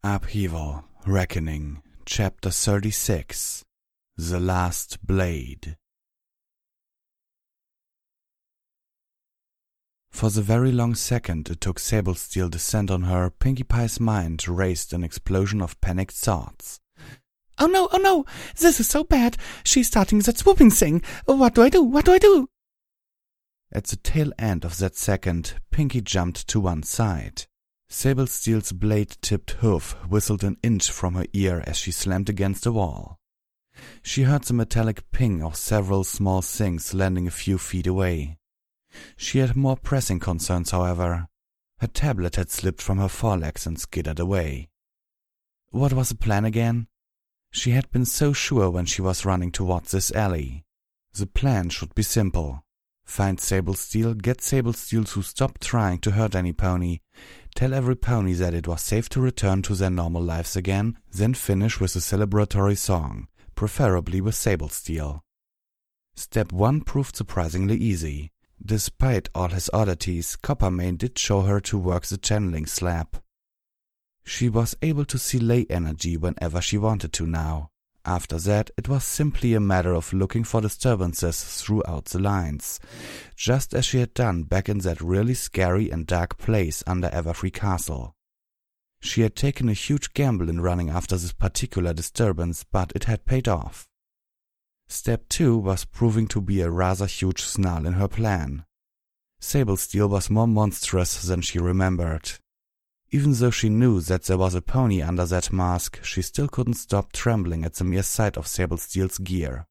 Upheaval, Reckoning, Chapter 36, The Last Blade. For the very long second it took Sablesteel descent on her, Pinkie Pie's mind raced an explosion of panicked thoughts. Oh no, this is so bad. She's starting that swooping thing. What do I do? At the tail end of that second, Pinkie jumped to one side. Sablesteel's blade-tipped hoof whistled an inch from her ear as she slammed against the wall. She heard the metallic ping of several small things landing a few feet away. She had more pressing concerns, however. Her tablet had slipped from her forelegs and skittered away. What was the plan again? She had been so sure when she was running towards this alley. The plan should be simple. Find Sablesteel, get Sablesteel to stop trying to hurt any pony, tell every pony that it was safe to return to their normal lives again, then finish with a celebratory song, preferably with Sablesteel. Step 1 proved surprisingly easy. Despite all his oddities, Coppermane did show her to work the channeling slab. She was able to see ley energy whenever she wanted to now. After that, it was simply a matter of looking for disturbances throughout the lines, just as she had done back in that really scary and dark place under Everfree Castle. She had taken a huge gamble in running after this particular disturbance, but it had paid off. Step 2 was proving to be a rather huge snarl in her plan. Sablesteel was more monstrous than she remembered. Even though she knew that there was a pony under that mask, she still couldn't stop trembling at the mere sight of Sablesteel's gear.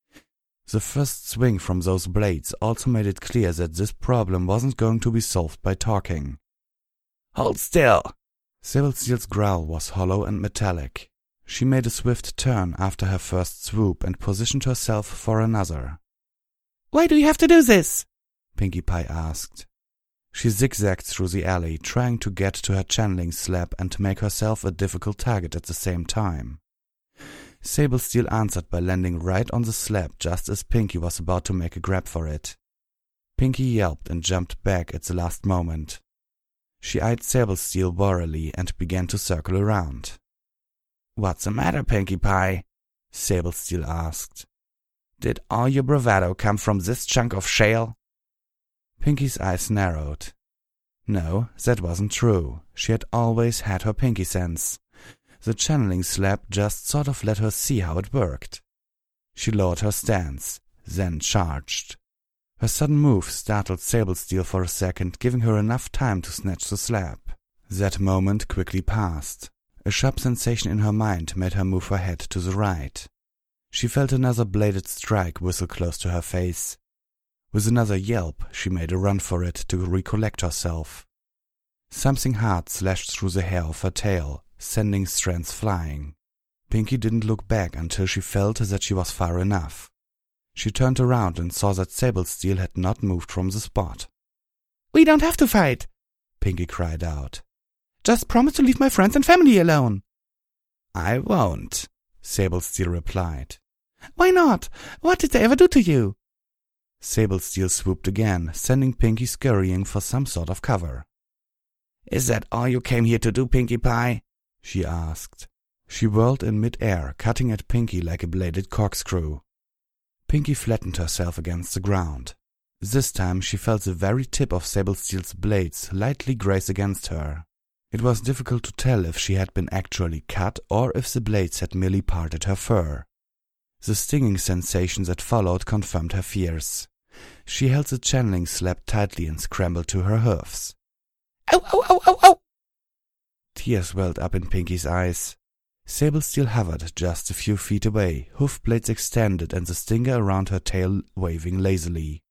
The first swing from those blades also made it clear that this problem wasn't going to be solved by talking. Hold still! Sablesteel's growl was hollow and metallic. She made a swift turn after her first swoop and positioned herself for another. Why do you have to do this? Pinkie Pie asked. She zigzagged through the alley, trying to get to her channeling slab and make herself a difficult target at the same time. Sablesteel answered by landing right on the slab just as Pinkie was about to make a grab for it. Pinkie yelped and jumped back at the last moment. She eyed Sablesteel warily and began to circle around. What's the matter, Pinkie Pie? Sablesteel asked. Did all your bravado come from this chunk of shale? Pinkie's eyes narrowed. No, that wasn't true. She had always had her Pinkie sense. The channeling slab just sort of let her see how it worked. She lowered her stance, then charged. Her sudden move startled Sablesteel for a second, giving her enough time to snatch the slab. That moment quickly passed. A sharp sensation in her mind made her move her head to the right. She felt another bladed strike whistle close to her face. With another yelp, she made a run for it to recollect herself. Something hard slashed through the hair of her tail, sending strands flying. Pinkie didn't look back until she felt that she was far enough. She turned around and saw that Sablesteel had not moved from the spot. We don't have to fight, Pinkie cried out. Just promise to leave my friends and family alone. I won't, Sablesteel replied. Why not? What did they ever do to you? Sablesteel swooped again, sending Pinkie scurrying for some sort of cover. Is that all you came here to do, Pinkie Pie? She asked. She whirled in mid-air, cutting at Pinkie like a bladed corkscrew. Pinkie flattened herself against the ground. This time she felt the very tip of Sablesteel's blades lightly graze against her. It was difficult to tell if she had been actually cut or if the blades had merely parted her fur. The stinging sensation that followed confirmed her fears. She held the channeling slab tightly and scrambled to her hoofs. Ow, ow, ow, ow, ow! Tears welled up in Pinkie's eyes. Sablesteel hovered just a few feet away, hoof blades extended and the stinger around her tail waving lazily.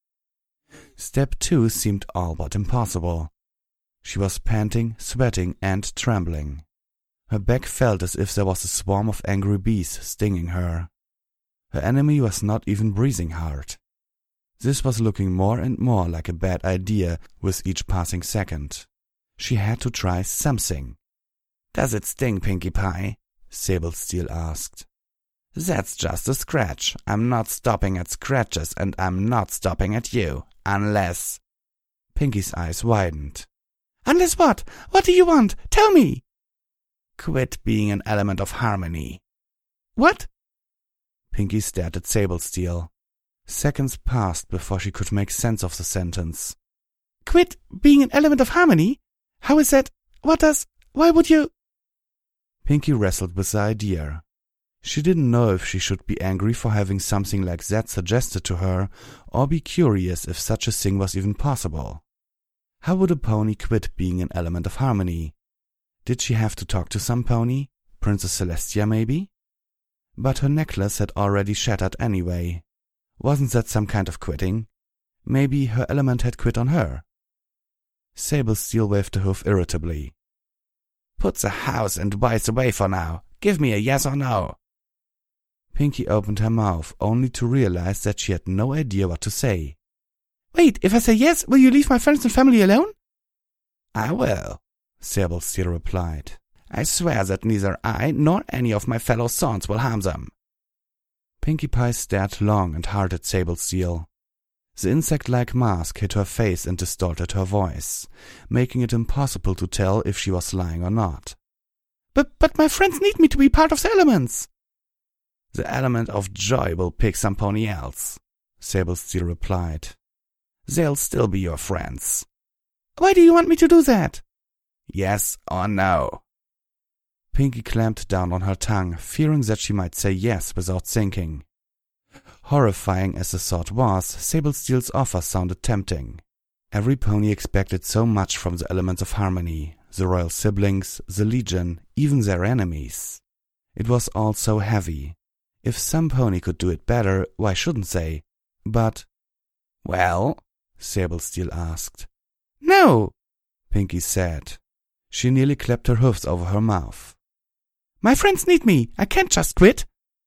Step 2 seemed all but impossible. She was panting, sweating, and trembling. Her back felt as if there was a swarm of angry bees stinging her. Her enemy was not even breathing hard. This was looking more and more like a bad idea with each passing second. She had to try something. Does it sting, Pinkie Pie? Sablesteel asked. That's just a scratch. I'm not stopping at scratches, and I'm not stopping at you, unless... Pinkie's eyes widened. Unless what? What do you want? Tell me! Quit being an element of harmony. What? Pinky stared at Sablesteel. Seconds passed before she could make sense of the sentence. Quit being an element of harmony? How is that? Why would you? Pinky wrestled with the idea. She didn't know if she should be angry for having something like that suggested to her, or be curious if such a thing was even possible. How would a pony quit being an element of harmony? Did she have to talk to some pony? Princess Celestia, maybe? But her necklace had already shattered anyway. Wasn't that some kind of quitting? Maybe her element had quit on her. Sablesteel waved the hoof irritably. Put the house and boys away for now. Give me a yes or no. Pinky opened her mouth, only to realize that she had no idea what to say. Wait, if I say yes, will you leave my friends and family alone? I will, Sablesteel replied. I swear that neither I nor any of my fellow sons will harm them. Pinkie Pie stared long and hard at Sablesteel. The insect-like mask hid her face and distorted her voice, making it impossible to tell if she was lying or not. But my friends need me to be part of the elements. The element of joy will pick some pony else, Sablesteel replied. They'll still be your friends. Why do you want me to do that? Yes or no? Pinky clamped down on her tongue, fearing that she might say yes without thinking. Horrifying as the thought was, Sablesteel's offer sounded tempting. Every pony expected so much from the elements of harmony, the royal siblings, the legion, even their enemies. It was all so heavy. If some pony could do it better, why shouldn't they? But... Well? Sablesteel asked. No, Pinky said. She nearly clapped her hoofs over her mouth. My friends need me. I can't just quit.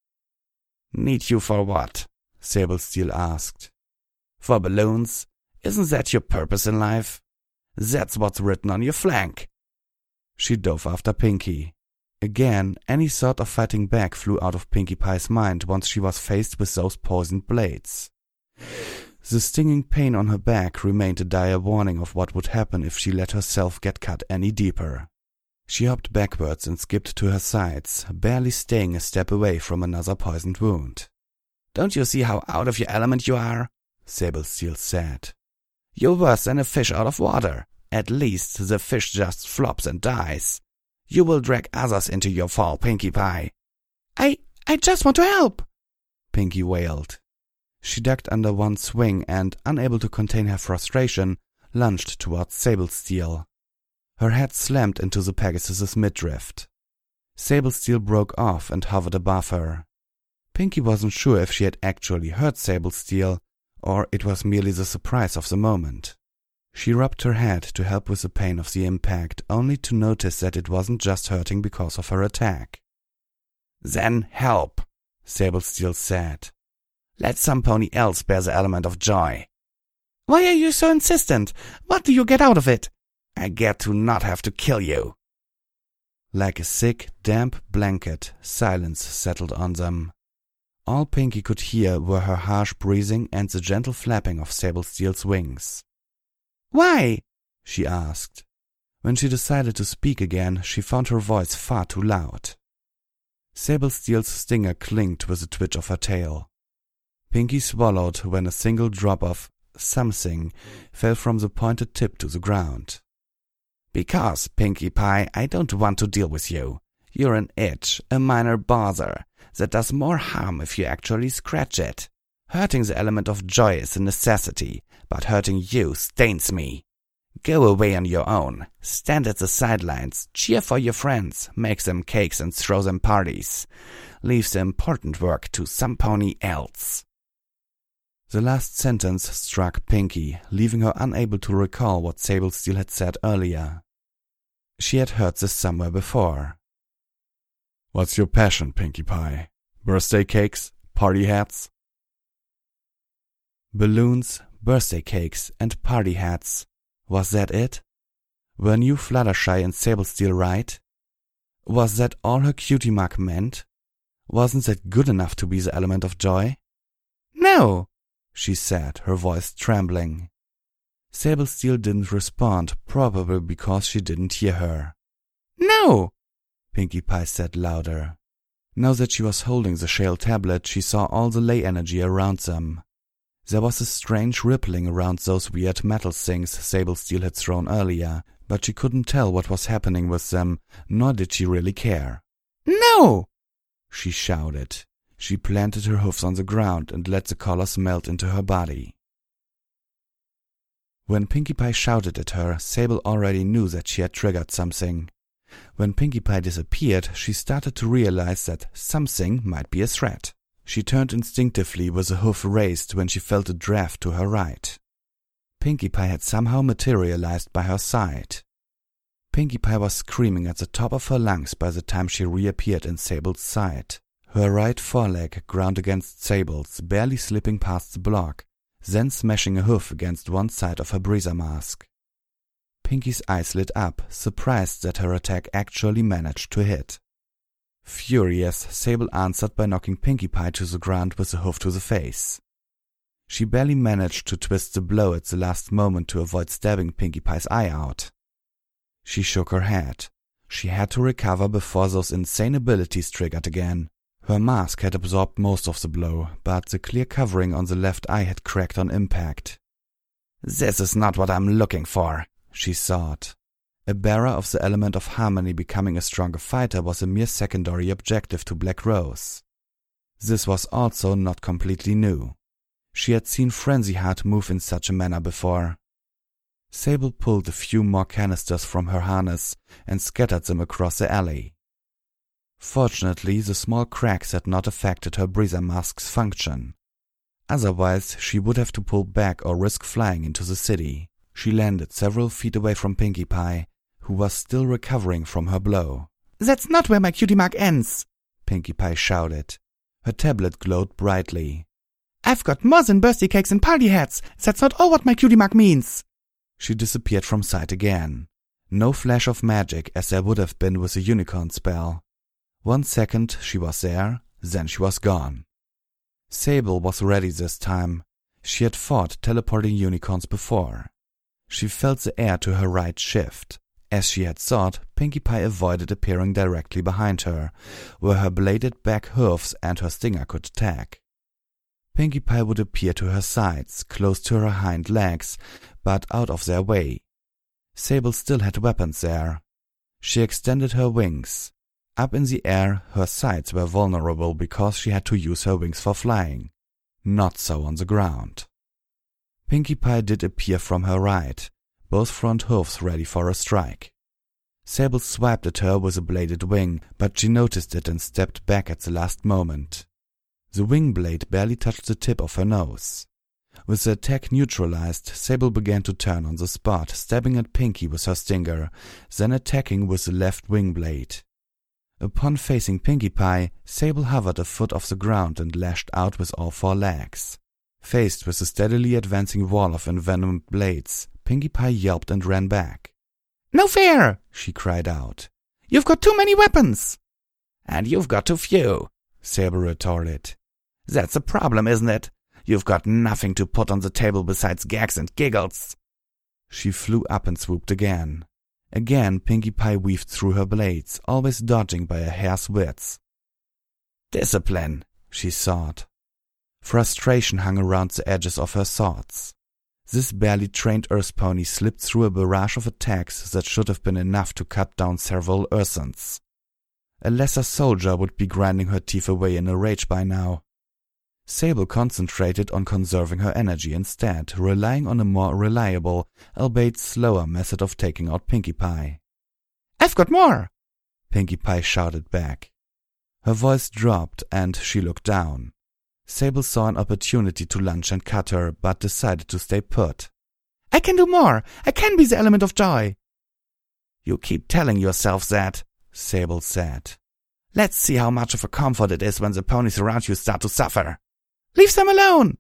Need you for what? Sablesteel asked. For balloons? Isn't that your purpose in life? That's what's written on your flank. She dove after Pinky. Again, any thought of fighting back flew out of Pinkie Pie's mind once she was faced with those poisoned blades. The stinging pain on her back remained a dire warning of what would happen if she let herself get cut any deeper. She hopped backwards and skipped to her sides, barely staying a step away from another poisoned wound. Don't you see how out of your element you are? Sablesteel said. You're worse than a fish out of water. At least the fish just flops and dies. You will drag others into your fall, Pinkie Pie. I just want to help, Pinky wailed. She ducked under one swing and, unable to contain her frustration, lunged towards Sablesteel. Her head slammed into the Pegasus's midriff. Sablesteel broke off and hovered above her. Pinky wasn't sure if she had actually hurt Sablesteel, or it was merely the surprise of the moment. She rubbed her head to help with the pain of the impact, only to notice that it wasn't just hurting because of her attack. Then help, Sablesteel said. Let some pony else bear the element of joy. Why are you so insistent? What do you get out of it? I get to not have to kill you. Like a thick, damp blanket, silence settled on them. All Pinky could hear were her harsh breathing and the gentle flapping of Sablesteel's wings. Why? She asked. When she decided to speak again, she found her voice far too loud. Sablesteel's stinger clinked with a twitch of her tail. Pinky swallowed when a single drop of something fell from the pointed tip to the ground. Because, Pinkie Pie, I don't want to deal with you. You're an itch, a minor bother, that does more harm if you actually scratch it. Hurting the element of joy is a necessity, but hurting you stains me. Go away on your own. Stand at the sidelines, cheer for your friends, make them cakes and throw them parties. Leave the important work to some pony else. The last sentence struck Pinky, leaving her unable to recall what Sablesteel had said earlier. She had heard this somewhere before. What's your passion, Pinkie Pie? Birthday cakes? Party hats? Balloons, birthday cakes, and party hats. Was that it? Were New Fluttershy and Sablesteel right? Was that all her cutie mark meant? Wasn't that good enough to be the element of joy? No, she said, her voice trembling. Sablesteel didn't respond, probably because she didn't hear her. No, Pinkie Pie said louder. Now that she was holding the shale tablet, she saw all the ley energy around them. There was a strange rippling around those weird metal things Sablesteel had thrown earlier, but she couldn't tell what was happening with them, nor did she really care. "No!" she shouted. She planted her hoofs on the ground and let the collars melt into her body. When Pinkie Pie shouted at her, Sable already knew that she had triggered something. When Pinkie Pie disappeared, she started to realize that something might be a threat. She turned instinctively with a hoof raised when she felt a draft to her right. Pinkie Pie had somehow materialized by her side. Pinkie Pie was screaming at the top of her lungs by the time she reappeared in Sable's side. Her right foreleg ground against Sable's, barely slipping past the block, then smashing a hoof against one side of her breather mask. Pinkie's eyes lit up, surprised that her attack actually managed to hit. Furious, Sable answered by knocking Pinkie Pie to the ground with a hoof to the face. She barely managed to twist the blow at the last moment to avoid stabbing Pinkie Pie's eye out. She shook her head. She had to recover before those insane abilities triggered again. Her mask had absorbed most of the blow, but the clear covering on the left eye had cracked on impact. "This is not what I'm looking for," she thought. A bearer of the element of harmony becoming a stronger fighter was a mere secondary objective to Black Rose. This was also not completely new. She had seen Frenzy Heart move in such a manner before. Sable pulled a few more canisters from her harness and scattered them across the alley. Fortunately, the small cracks had not affected her breather mask's function. Otherwise, she would have to pull back or risk flying into the city. She landed several feet away from Pinkie Pie, who was still recovering from her blow. "That's not where my cutie mark ends," Pinkie Pie shouted. Her tablet glowed brightly. "I've got more than birthday cakes and party hats. That's not all what my cutie mark means." She disappeared from sight again. No flash of magic, as there would have been with a unicorn spell. 1 second she was there, then she was gone. Sable was ready this time. She had fought teleporting unicorns before. She felt the air to her right shift. As she had thought, Pinkie Pie avoided appearing directly behind her, where her bladed back hoofs and her stinger could attack. Pinkie Pie would appear to her sides, close to her hind legs, but out of their way. Sable still had weapons there. She extended her wings. Up in the air, her sides were vulnerable because she had to use her wings for flying. Not so on the ground. Pinkie Pie did appear from her right, both front hoofs ready for a strike. Sable swiped at her with a bladed wing, but she noticed it and stepped back at the last moment. The wing blade barely touched the tip of her nose. With the attack neutralized, Sable began to turn on the spot, stabbing at Pinkie with her stinger, then attacking with the left wing blade. Upon facing Pinkie Pie, Sable hovered a foot off the ground and lashed out with all 4 legs. Faced with a steadily advancing wall of envenomed blades, Pinkie Pie yelped and ran back. "No fair!" she cried out. "You've got too many weapons!" "And you've got too few," Sable retorted. "That's the problem, isn't it? You've got nothing to put on the table besides gags and giggles." She flew up and swooped again. Again, Pinkie Pie weaved through her blades, always dodging by a hair's width. "Discipline," she thought. Frustration hung around the edges of her thoughts. This barely trained Earth pony slipped through a barrage of attacks that should have been enough to cut down several Ursans. A lesser soldier would be grinding her teeth away in a rage by now. Sable concentrated on conserving her energy instead, relying on a more reliable, albeit slower method of taking out Pinkie Pie. "I've got more!" Pinkie Pie shouted back. Her voice dropped and she looked down. Sable saw an opportunity to lunge and cut her, but decided to stay put. "I can do more! I can be the element of joy!" "You keep telling yourself that," Sable said. "Let's see how much of a comfort it is when the ponies around you start to suffer." "Leave them alone!"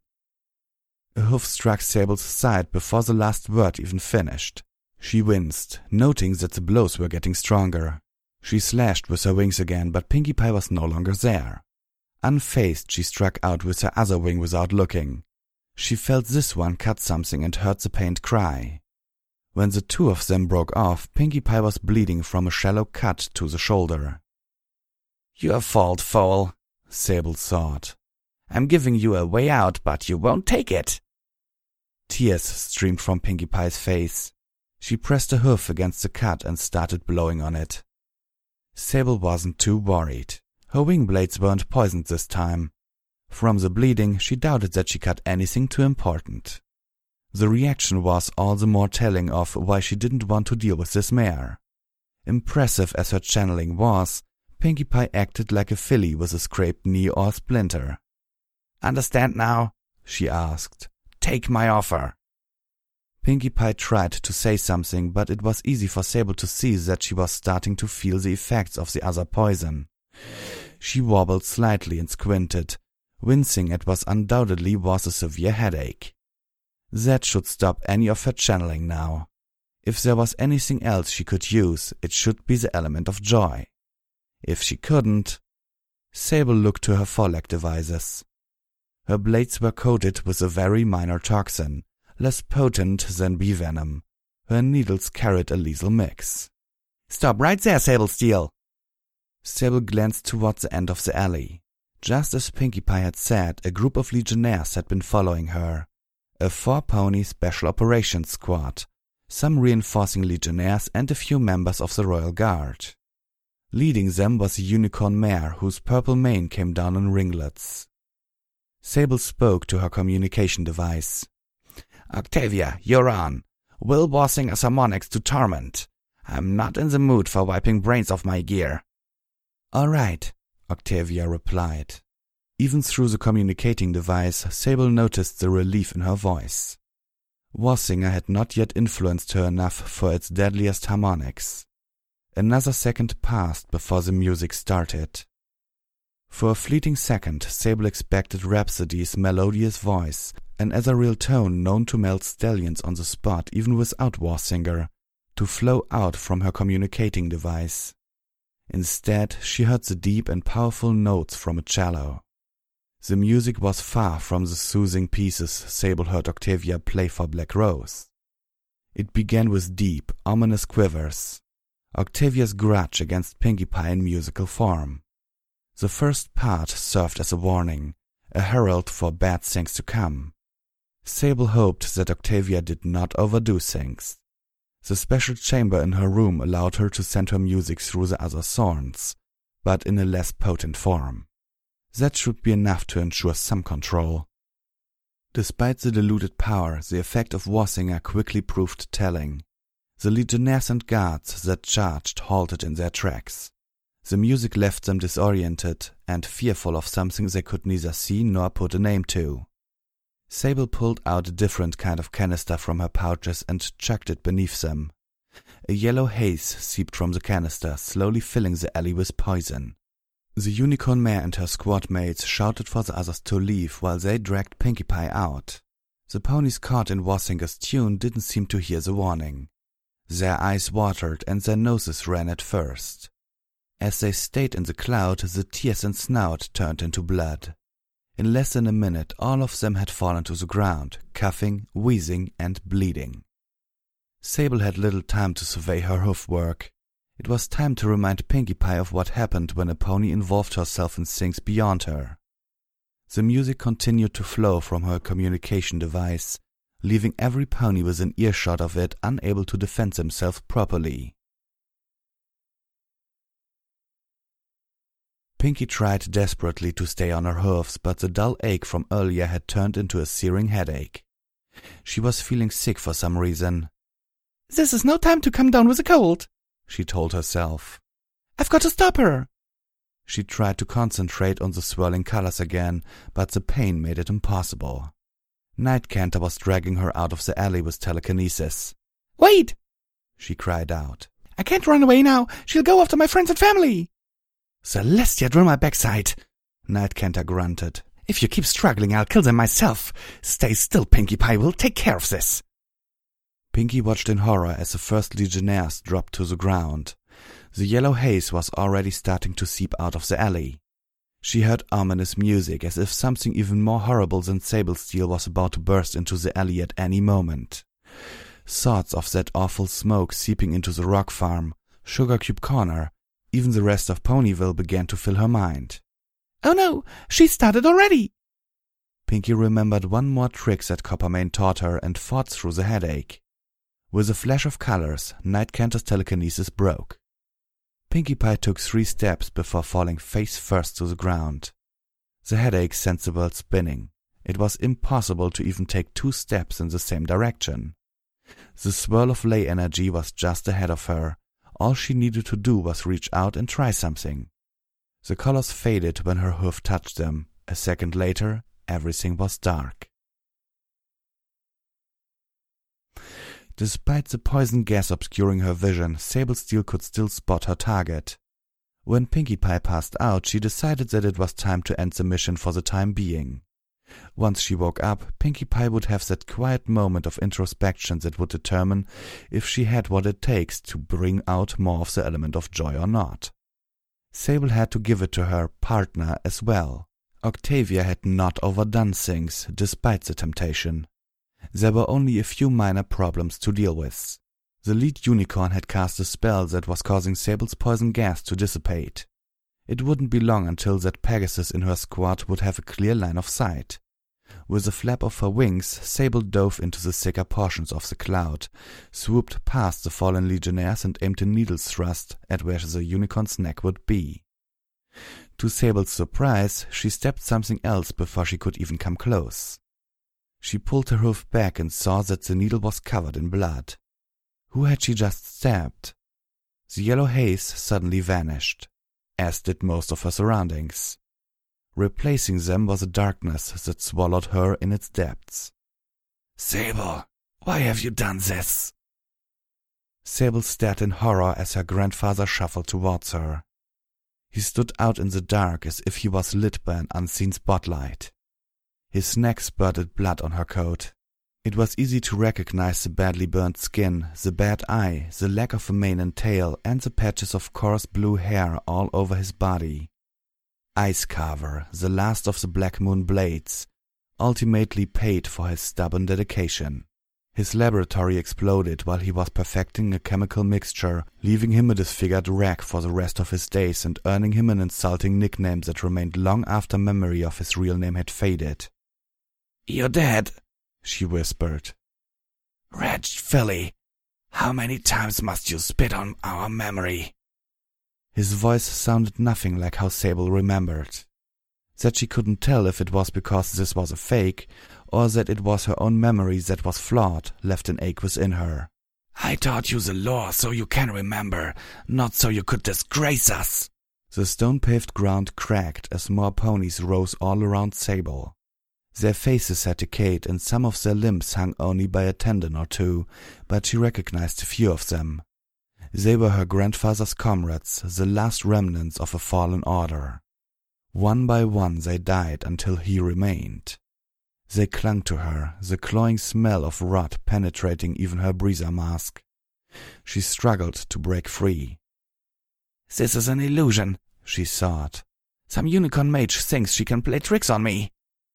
A hoof struck Sable's side before the last word even finished. She winced, noting that the blows were getting stronger. She slashed with her wings again, but Pinkie Pie was no longer there. Unfazed, she struck out with her other wing without looking. She felt this one cut something and heard the pained cry. When the 2 of them broke off, Pinkie Pie was bleeding from a shallow cut to the shoulder. "Your fault, fool," Sable thought. "I'm giving you a way out, but you won't take it." Tears streamed from Pinkie Pie's face. She pressed a hoof against the cut and started blowing on it. Sable wasn't too worried. Her wing blades weren't poisoned this time. From the bleeding, she doubted that she cut anything too important. The reaction was all the more telling of why she didn't want to deal with this mare. Impressive as her channeling was, Pinkie Pie acted like a filly with a scraped knee or splinter. "Understand now?" she asked. "Take my offer." Pinkie Pie tried to say something, but it was easy for Sable to see that she was starting to feel the effects of the other poison. She wobbled slightly and squinted, wincing at what undoubtedly was a severe headache. That should stop any of her channeling now. If there was anything else she could use, it should be the element of joy. If she couldn't... Sable looked to her foreleg devices. Her blades were coated with a very minor toxin, less potent than bee venom. Her needles carried a lethal mix. "Stop right there, Sable Steel." Sable glanced toward the end of the alley. Just as Pinkie Pie had said, a group of Legionnaires had been following her. A 4-pony Special Operations Squad, some reinforcing Legionnaires and a few members of the Royal Guard. Leading them was a unicorn mare whose purple mane came down in ringlets. Sable spoke to her communication device. "Octavia, you're on. Will Warsinger Harmonics to Torment. I'm not in the mood for wiping brains off my gear." "All right," Octavia replied. Even through the communicating device, Sable noticed the relief in her voice. Warsinger had not yet influenced her enough for its deadliest harmonics. Another second passed before the music started. For a fleeting second, Sable expected Rhapsody's melodious voice, an ethereal tone known to melt stallions on the spot even without Warsinger, to flow out from her communicating device. Instead, she heard the deep and powerful notes from a cello. The music was far from the soothing pieces Sable heard Octavia play for Black Rose. It began with deep, ominous quivers, Octavia's grudge against Pinkie Pie in musical form. The first part served as a warning, a herald for bad things to come. Sable hoped that Octavia did not overdo things. The special chamber in her room allowed her to send her music through the other thorns, but in a less potent form. That should be enough to ensure some control. Despite the diluted power, the effect of Warsinger quickly proved telling. The Legionnaires and guards that charged halted in their tracks. The music left them disoriented and fearful of something they could neither see nor put a name to. Sable pulled out a different kind of canister from her pouches and chucked it beneath them. A yellow haze seeped from the canister, slowly filling the alley with poison. The unicorn mare and her squad mates shouted for the others to leave while they dragged Pinkie Pie out. The ponies caught in Warsinger's tune didn't seem to hear the warning. Their eyes watered and their noses ran at first. As they stayed in the cloud, the tears and snout turned into blood. In less than a minute, all of them had fallen to the ground, coughing, wheezing, and bleeding. Sable had little time to survey her hoofwork. It was time to remind Pinkie Pie of what happened when a pony involved herself in things beyond her. The music continued to flow from her communication device, leaving every pony within earshot of it unable to defend themselves properly. Pinkie tried desperately to stay on her hoofs, but the dull ache from earlier had turned into a searing headache. She was feeling sick for some reason. "This is no time to come down with a cold," she told herself. "I've got to stop her." She tried to concentrate on the swirling colors again, but the pain made it impossible. Night Canter was dragging her out of the alley with telekinesis. "Wait!" she cried out. "I can't run away now. She'll go after my friends and family." "Celestia, drill my backside," Night Canter grunted. "If you keep struggling, I'll kill them myself. Stay still, Pinkie Pie. We'll take care of this." Pinkie watched in horror as the first Legionnaires dropped to the ground. The yellow haze was already starting to seep out of the alley. She heard ominous music, as if something even more horrible than Sable Steel was about to burst into the alley at any moment. Thoughts of that awful smoke seeping into the rock farm, Sugar Cube Corner, Even the rest of Ponyville began to fill her mind. Oh no, she started already! Pinkie remembered one more trick that Coppermane taught her and fought through the headache. With a flash of colors, Night Canter's telekinesis broke. Pinkie Pie took 3 steps before falling face first to the ground. The headache sent the world spinning. It was impossible to even take 2 steps in the same direction. The swirl of ley energy was just ahead of her. All she needed to do was reach out and try something. The colors faded when her hoof touched them. A second later, everything was dark. Despite the poison gas obscuring her vision, Sablesteel could still spot her target. When Pinkie Pie passed out, she decided that it was time to end the mission for the time being. Once she woke up, Pinkie Pie would have that quiet moment of introspection that would determine if she had what it takes to bring out more of the element of joy or not. Sable had to give it to her partner as well. Octavia had not overdone things, despite the temptation. There were only a few minor problems to deal with. The lead unicorn had cast a spell that was causing Sable's poison gas to dissipate. It wouldn't be long until that Pegasus in her squad would have a clear line of sight. With a flap of her wings, Sable dove into the thicker portions of the cloud, swooped past the fallen legionnaires and aimed a needle's thrust at where the unicorn's neck would be. To Sable's surprise, she stepped something else before she could even come close. She pulled her hoof back and saw that the needle was covered in blood. Who had she just stabbed? The yellow haze suddenly vanished, as did most of her surroundings. Replacing them was a darkness that swallowed her in its depths. Sable, why have you done this? Sable stared in horror as her grandfather shuffled towards her. He stood out in the dark as if he was lit by an unseen spotlight. His neck spurted blood on her coat. It was easy to recognize the badly burnt skin, the bad eye, the lack of a mane and tail, and the patches of coarse blue hair all over his body. Ice Carver, the last of the Black Moon Blades, ultimately paid for his stubborn dedication. His laboratory exploded while he was perfecting a chemical mixture, leaving him a disfigured wreck for the rest of his days and earning him an insulting nickname that remained long after memory of his real name had faded. "You're dead," she whispered. "Wretched filly, how many times must you spit on our memory?" His voice sounded nothing like how Sable remembered. That she couldn't tell if it was because this was a fake, or that it was her own memory that was flawed, left an ache within her. "I taught you the lore so you can remember, not so you could disgrace us." The stone-paved ground cracked as more ponies rose all around Sable. Their faces had decayed and some of their limbs hung only by a tendon or two, but she recognized a few of them. They were her grandfather's comrades, the last remnants of a fallen order. One by one they died until he remained. They clung to her, the cloying smell of rot penetrating even her breather mask. She struggled to break free. "This is an illusion," she thought. "Some unicorn mage thinks she can play tricks on me."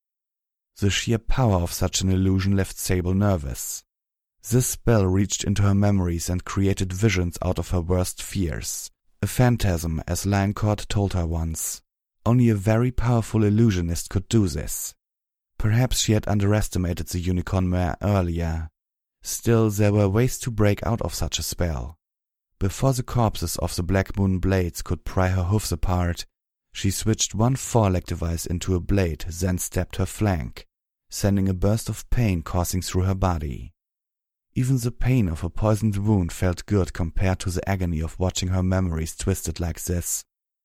The sheer power of such an illusion left Sable nervous. This spell reached into her memories and created visions out of her worst fears. A phantasm, as Lioncourt told her once. Only a very powerful illusionist could do this. Perhaps she had underestimated the unicorn mare earlier. Still, there were ways to break out of such a spell. Before the corpses of the Black Moon Blades could pry her hoofs apart, she switched one foreleg device into a blade, then stabbed her flank, sending a burst of pain coursing through her body. Even the pain of a poisoned wound felt good compared to the agony of watching her memories twisted like this.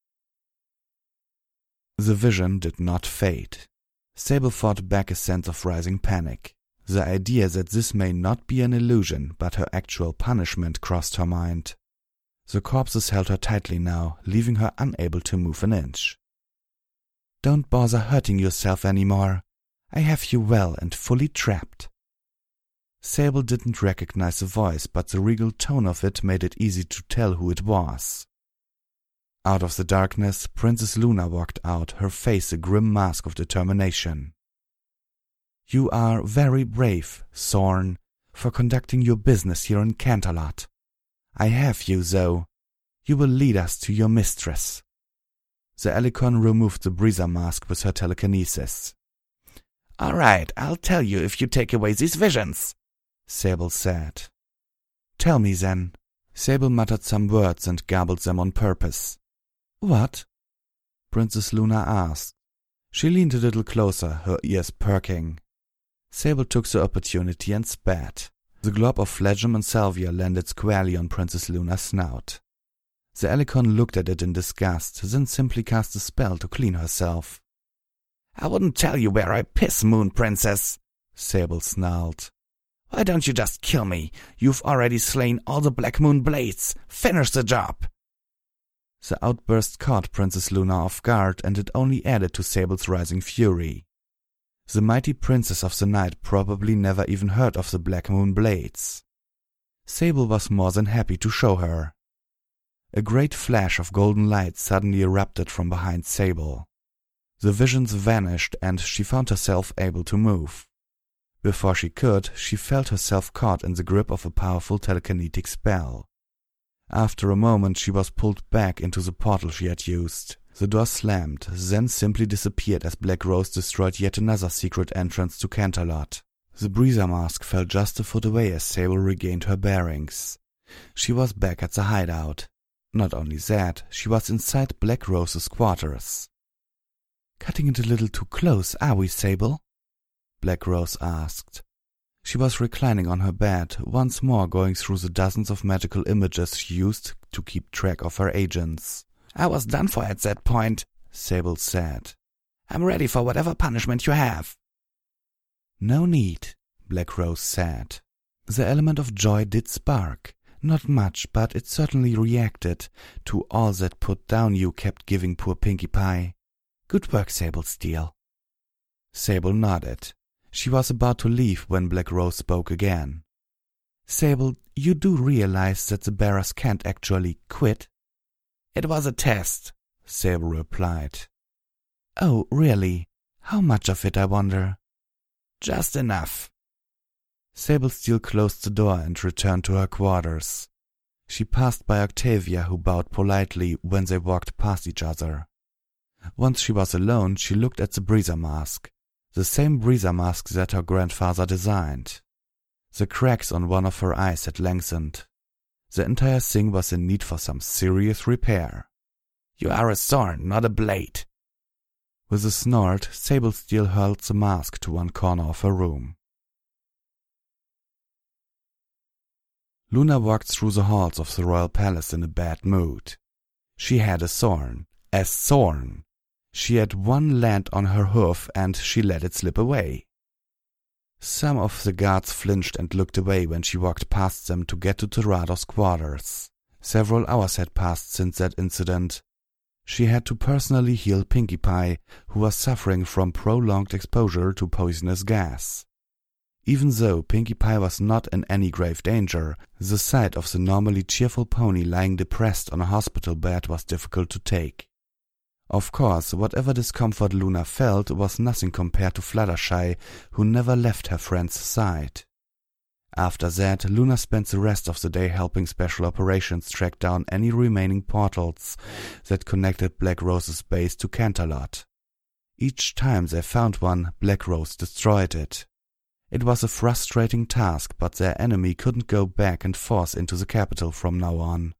The vision did not fade. Sable fought back a sense of rising panic. The idea that this may not be an illusion, but her actual punishment crossed her mind. The corpses held her tightly now, leaving her unable to move an inch. "Don't bother hurting yourself anymore. I have you well and fully trapped." Sable didn't recognize the voice, but the regal tone of it made it easy to tell who it was. Out of the darkness, Princess Luna walked out, her face a grim mask of determination. "You are very brave, Thorn, for conducting your business here in Canterlot. I have you, though. You will lead us to your mistress." The Elikon removed the breather mask with her telekinesis. "All right, I'll tell you if you take away these visions," Sable said. "Tell me then." Sable muttered some words and garbled them on purpose. "What?" Princess Luna asked. She leaned a little closer, her ears perking. Sable took the opportunity and spat. The glob of phlegm and salvia landed squarely on Princess Luna's snout. The Elikon looked at it in disgust, then simply cast a spell to clean herself. "I wouldn't tell you where I piss, Moon Princess," Sable snarled. "Why don't you just kill me? You've already slain all the Black Moon Blades. Finish the job." The outburst caught Princess Luna off guard, and it only added to Sable's rising fury. The mighty princess of the night probably never even heard of the Black Moon Blades. Sable was more than happy to show her. A great flash of golden light suddenly erupted from behind Sable. The visions vanished, and she found herself able to move. Before she could, she felt herself caught in the grip of a powerful telekinetic spell. After a moment, she was pulled back into the portal she had used. The door slammed, then simply disappeared as Black Rose destroyed yet another secret entrance to Canterlot. The breather mask fell just a foot away as Sable regained her bearings. She was back at the hideout. Not only that, she was inside Black Rose's quarters. "Cutting it a little too close, are we, Sable?" Black Rose asked. She was reclining on her bed, once more going through the dozens of magical images she used to keep track of her agents. "I was done for at that point," Sable said. "I'm ready for whatever punishment you have." "No need," Black Rose said. The element of joy did spark. Not much, but it certainly reacted to all that put down you kept giving poor Pinkie Pie. "Good work, Sable Steel." Sable nodded. She was about to leave when Black Rose spoke again. "Sable, you do realize that the bearers can't actually quit?" "It was a test," Sable replied. "Oh, really? How much of it, I wonder?" "Just enough." Sable Steel closed the door and returned to her quarters. She passed by Octavia, who bowed politely when they walked past each other. Once she was alone, she looked at the breather mask. The same breather mask that her grandfather designed. The cracks on one of her eyes had lengthened. The entire thing was in need for some serious repair. "You are a thorn, not a blade." With a snort, Sable Steel hurled the mask to one corner of her room. Luna walked through the halls of the royal palace in a bad mood. She had a thorn. A thorn! She had one land on her hoof, and she let it slip away. Some of the guards flinched and looked away when she walked past them to get to Terado's quarters. Several hours had passed since that incident. She had to personally heal Pinkie Pie, who was suffering from prolonged exposure to poisonous gas. Even though Pinkie Pie was not in any grave danger, the sight of the normally cheerful pony lying depressed on a hospital bed was difficult to take. Of course, whatever discomfort Luna felt was nothing compared to Fluttershy, who never left her friend's side. After that, Luna spent the rest of the day helping Special Operations track down any remaining portals that connected Black Rose's base to Canterlot. Each time they found one, Black Rose destroyed it. It was a frustrating task, but their enemy couldn't go back and forth into the capital from now on.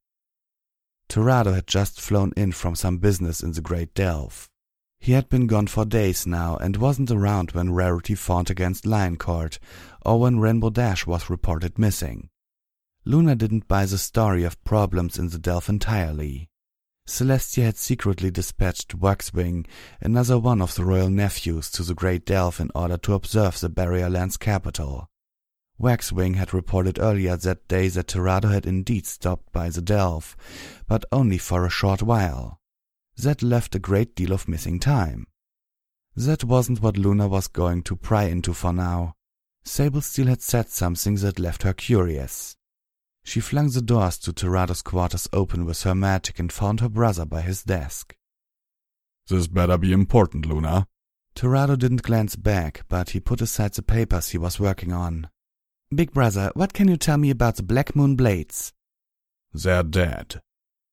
Terado had just flown in from some business in the Great Delph. He had been gone for days now and wasn't around when Rarity fought against Lioncourt or when Rainbow Dash was reported missing. Luna didn't buy the story of problems in the Delph entirely. Celestia had secretly dispatched Waxwing, another one of the royal nephews, to the Great Delph in order to observe the Barrier Land's capital. Waxwing had reported earlier that day that Terado had indeed stopped by the Delph, but only for a short while. That left a great deal of missing time. That wasn't what Luna was going to pry into for now. Sable Steel had said something that left her curious. She flung the doors to Terado's quarters open with her magic and found her brother by his desk. "This better be important, Luna." Terado didn't glance back, but he put aside the papers he was working on. "Big brother, what can you tell me about the Black Moon Blades?" "They're dead."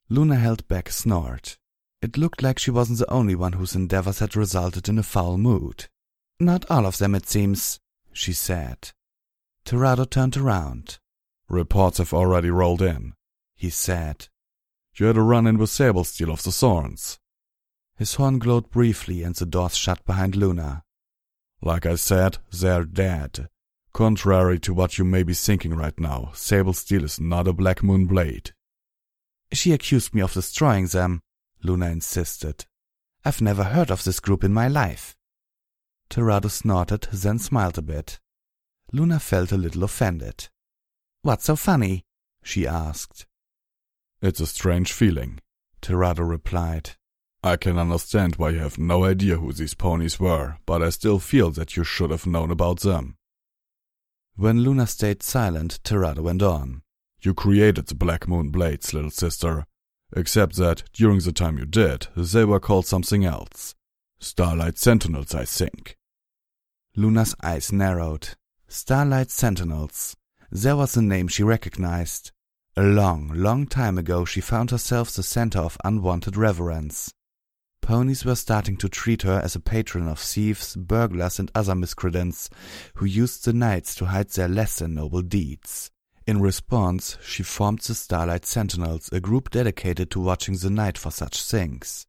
Luna held back a snort. It looked like she wasn't the only one whose endeavors had resulted in a foul mood. "Not all of them, it seems," she said. Terrado turned around. "Reports have already rolled in," he said. "You had a run-in with Sablesteel of the Thorns." His horn glowed briefly and the doors shut behind Luna. "Like I said, they're dead. Contrary to what you may be thinking right now, Sablesteel is not a Black Moon Blade." "She accused me of destroying them," Luna insisted. "I've never heard of this group in my life." Terrado snorted, then smiled a bit. Luna felt a little offended. "What's so funny?" she asked. "It's a strange feeling," Terrado replied. "I can understand why you have no idea who these ponies were, but I still feel that you should have known about them." When Luna stayed silent, Terrado went on. "You created the Black Moon Blades, little sister. Except that, during the time you did, they were called something else. Starlight Sentinels, I think." Luna's eyes narrowed. Starlight Sentinels. There was a name she recognized. A long, long time ago she found herself the center of unwanted reverence. Ponies were starting to treat her as a patron of thieves, burglars and other miscreants who used the nights to hide their less than noble deeds. In response, she formed the Starlight Sentinels, a group dedicated to watching the night for such things.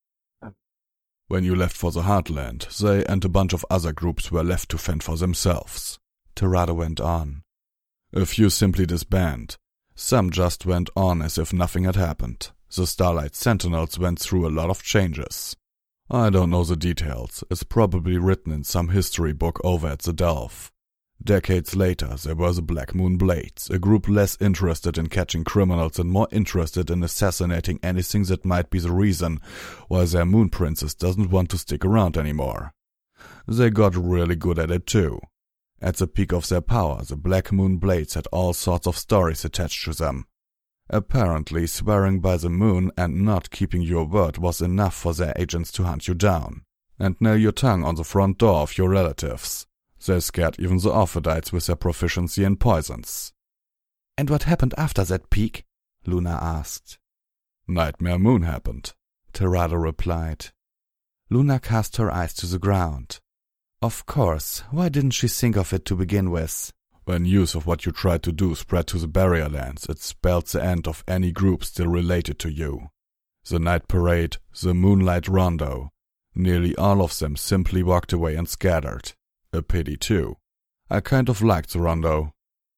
"When you left for the Heartland, they and a bunch of other groups were left to fend for themselves," Terrado went on. "A few simply disbanded. Some just went on as if nothing had happened. The Starlight Sentinels went through a lot of changes. I don't know the details. It's probably written in some history book over at the Delve. Decades later, there were the Black Moon Blades, a group less interested in catching criminals and more interested in assassinating anything that might be the reason why their Moon Princess doesn't want to stick around anymore. They got really good at it too. At the peak of their power, the Black Moon Blades had all sorts of stories attached to them. Apparently, swearing by the moon and not keeping your word was enough for their agents to hunt you down and nail your tongue on the front door of your relatives. They scared even the Ophidites with their proficiency in poisons." "And what happened after that peak?" Luna asked. "Nightmare Moon happened," Terrado replied. Luna cast her eyes to the ground. Of course, why didn't she think of it to begin with? "When news of what you tried to do spread to the Barrier Lands, it spelled the end of any group still related to you. The Night Parade, the Moonlight Rondo, nearly all of them simply walked away and scattered. A pity too. I kind of liked the Rondo."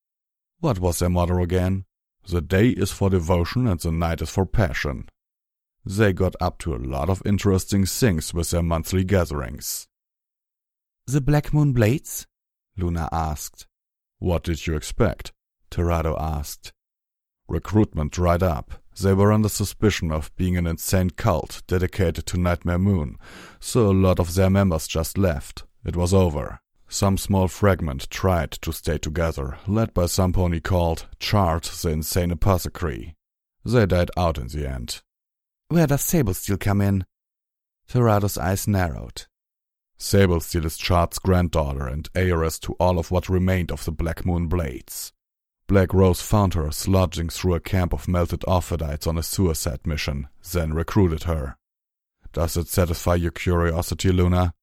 "What was their motto again?" "The day is for devotion and the night is for passion." They got up to a lot of interesting things with their monthly gatherings. "The Black Moon Blades?" Luna asked. "What did you expect?" Terrado asked. "Recruitment dried up. They were under suspicion of being an insane cult dedicated to Nightmare Moon, so a lot of their members just left. It was over. Some small fragment tried to stay together, led by some pony called Chart the Insane Apothecary. They died out in the end." "Where does Sablesteel come in?" Terrado's eyes narrowed. "Sablesteel is Chart's granddaughter and heiress to all of what remained of the Black Moon Blades. Black Rose found her sludging through a camp of melted Ophidites on a suicide mission, then recruited her. Does it satisfy your curiosity, Luna?"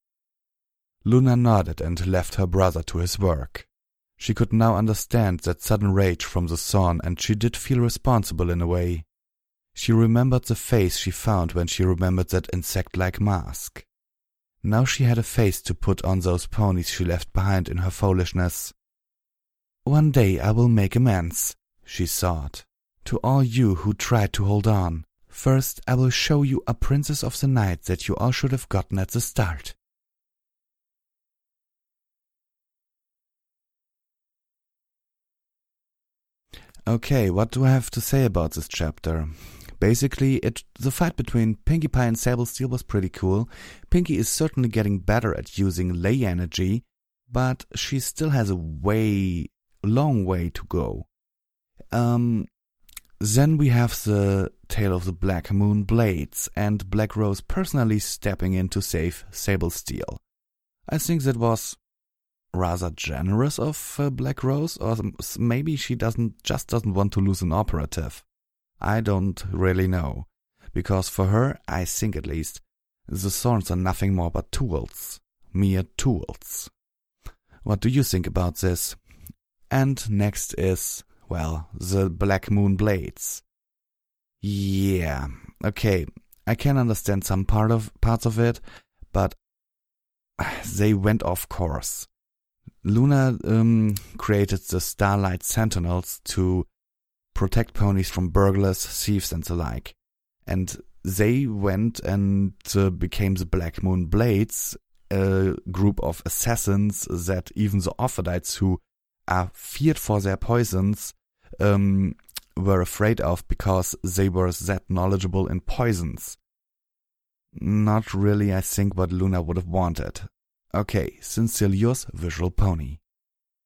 Luna nodded and left her brother to his work. She could now understand that sudden rage from the Thorn, and she did feel responsible in a way. She remembered the face she found when she remembered that insect-like mask. Now she had a face to put on those ponies she left behind in her foolishness. "One day I will make amends," she thought, "to all you who tried to hold on. First I will show you a princess of the night that you all should have gotten at the start." Okay, what do I have to say about this chapter? Basically, the fight between Pinkie Pie and Sablesteel was pretty cool. Pinkie is certainly getting better at using ley energy, but she still has a long way to go. Then we have the tale of the Black Moon Blades, and Black Rose personally stepping in to save Sablesteel. I think that was rather generous of Black Rose, or maybe she doesn't want to lose an operative. I don't really know. Because for her, I think at least, the thorns are nothing more but tools. Mere tools. What do you think about this? And next is, well, the Black Moon Blades. Yeah, okay, I can understand some parts of it, but they went off course. Luna created the Starlight Sentinels to protect ponies from burglars, thieves and the like. And they went and became the Black Moon Blades, a group of assassins that even the Ophidites, who are feared for their poisons, were afraid of because they were that knowledgeable in poisons. Not really, I think, what Luna would have wanted. Okay, sincerely yours, Visual Pony.